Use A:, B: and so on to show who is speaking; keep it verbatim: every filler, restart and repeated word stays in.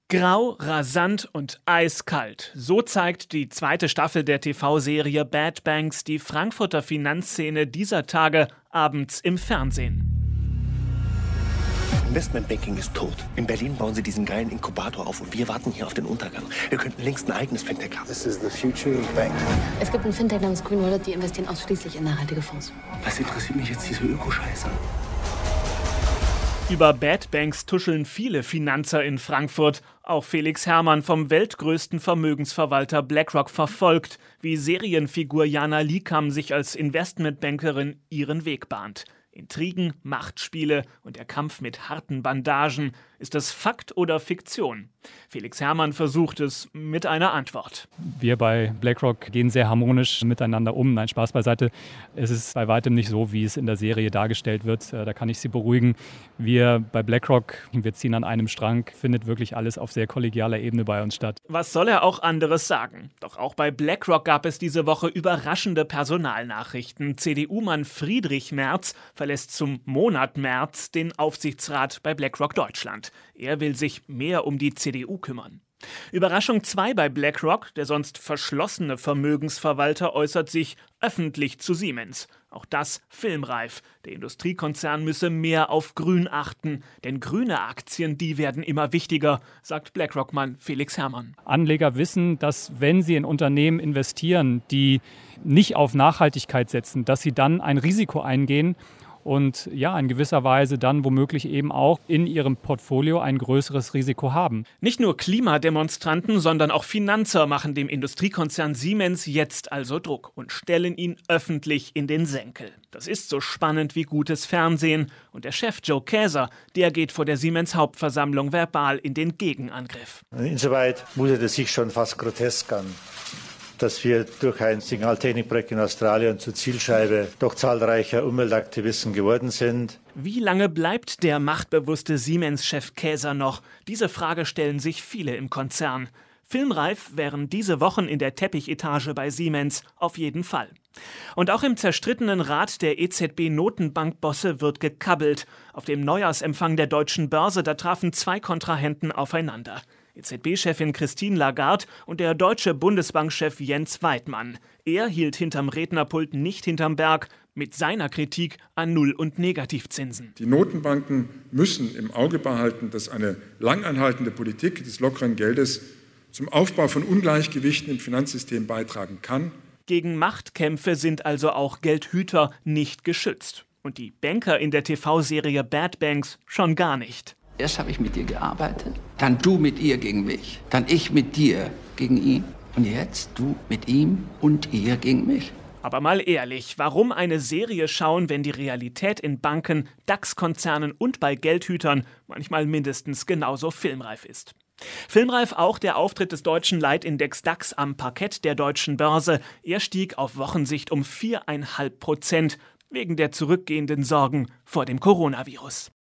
A: Grau, rasant und eiskalt. So zeigt die zweite Staffel der T V-Serie Bad Banks die Frankfurter Finanzszene dieser Tage abends im Fernsehen.
B: Investmentbanking ist tot. In Berlin bauen sie diesen geilen Inkubator auf und wir warten hier auf den Untergang. Wir könnten längst ein eigenes Fintech haben.
C: This is the future of banking.
D: Es gibt ein Fintech namens Green Wallet, die investieren ausschließlich in nachhaltige Fonds.
B: Was interessiert mich jetzt diese Ökoscheiße?
A: Über Bad Banks tuscheln viele Finanzer in Frankfurt. Auch Felix Herrmann vom weltgrößten Vermögensverwalter BlackRock verfolgt, wie Serienfigur Jana Likam sich als Investmentbankerin ihren Weg bahnt. Intrigen, Machtspiele und der Kampf mit harten Bandagen. Ist das Fakt oder Fiktion? Felix Herrmann versucht es mit einer Antwort.
E: Wir bei BlackRock gehen sehr harmonisch miteinander um. Nein, Spaß beiseite. Es ist bei weitem nicht so, wie es in der Serie dargestellt wird. Da kann ich Sie beruhigen. Wir bei BlackRock, wir ziehen an einem Strang, findet wirklich alles auf sehr kollegialer Ebene bei uns statt.
A: Was soll er auch anderes sagen? Doch auch bei BlackRock gab es diese Woche überraschende Personalnachrichten. C D U-Mann Friedrich Merz verlässt zum Monat März den Aufsichtsrat bei BlackRock Deutschland. Er will sich mehr um die C D U kümmern. Überraschung zwei bei BlackRock, der sonst verschlossene Vermögensverwalter äußert sich öffentlich zu Siemens. Auch das filmreif. Der Industriekonzern müsse mehr auf Grün achten, denn grüne Aktien, die werden immer wichtiger, sagt BlackRock-Mann Felix Herrmann.
E: Anleger wissen, dass wenn sie in Unternehmen investieren, die nicht auf Nachhaltigkeit setzen, dass sie dann ein Risiko eingehen und ja, in gewisser Weise dann womöglich eben auch in ihrem Portfolio ein größeres Risiko haben.
A: Nicht nur Klimademonstranten, sondern auch Finanzer machen dem Industriekonzern Siemens jetzt also Druck und stellen ihn öffentlich in den Senkel. Das ist so spannend wie gutes Fernsehen. Und der Chef Joe Kaeser, der geht vor der Siemens-Hauptversammlung verbal in den Gegenangriff.
C: Insoweit mutet es sich schon fast grotesk an, dass wir durch ein Signaltechnikprojekt in Australien zur Zielscheibe doch zahlreicher Umweltaktivisten geworden sind.
A: Wie lange bleibt der machtbewusste Siemens-Chef Kaeser noch? Diese Frage stellen sich viele im Konzern. Filmreif wären diese Wochen in der Teppichetage bei Siemens auf jeden Fall. Und auch im zerstrittenen Rat der E Z B-Notenbankbosse wird gekabbelt. Auf dem Neujahrsempfang der Deutschen Börse, da trafen zwei Kontrahenten aufeinander. E Z B-Chefin Christine Lagarde und der deutsche Bundesbankchef Jens Weidmann. Er hielt hinterm Rednerpult nicht hinterm Berg mit seiner Kritik an Null- und Negativzinsen.
F: Die Notenbanken müssen im Auge behalten, dass eine langanhaltende Politik des lockeren Geldes zum Aufbau von Ungleichgewichten im Finanzsystem beitragen kann.
A: Gegen Machtkämpfe sind also auch Geldhüter nicht geschützt. Und die Banker in der T V-Serie Bad Banks schon gar nicht.
G: Erst habe ich mit dir gearbeitet, dann du mit ihr gegen mich, dann ich mit dir gegen ihn und jetzt du mit ihm und ihr gegen mich.
A: Aber mal ehrlich, warum eine Serie schauen, wenn die Realität in Banken, DAX-Konzernen und bei Geldhütern manchmal mindestens genauso filmreif ist? Filmreif auch der Auftritt des deutschen Leitindex DAX am Parkett der Deutschen Börse. Er stieg auf Wochensicht um vier Komma fünf Prozent wegen der zurückgehenden Sorgen vor dem Coronavirus.